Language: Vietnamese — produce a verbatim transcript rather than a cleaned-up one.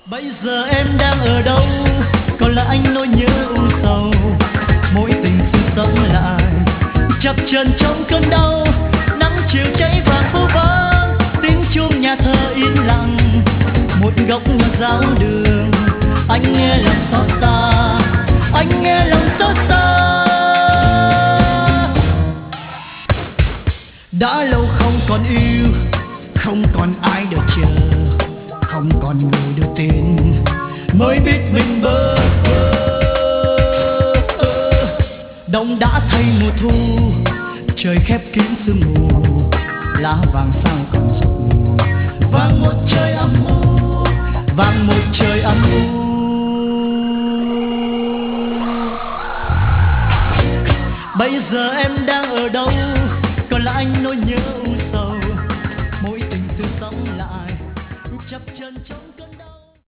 Bây giờ em đang ở đâu? Còn là anh nỗi nhớ u sầu. Mỗi tình xưa sống lại chập chờn trong cơn đau. Nắng chiều cháy vàng phố vắng, tiếng chuông nhà thờ yên lặng. Một góc giáo đường, anh nghe lòng xót xa, anh nghe lòng xót xa. Đã lâu không còn yêu, không còn ai đợi chờ, không còn người đưa tin, mới biết mình bơ vơ. Đông đã thay mùa thu, trời khép kín sương mù, lá vàng sao còn rụng, vàng một trời âm u, vàng một trời âm u. Bây giờ em đang ở đâu? Còn là anh nỗi nhớ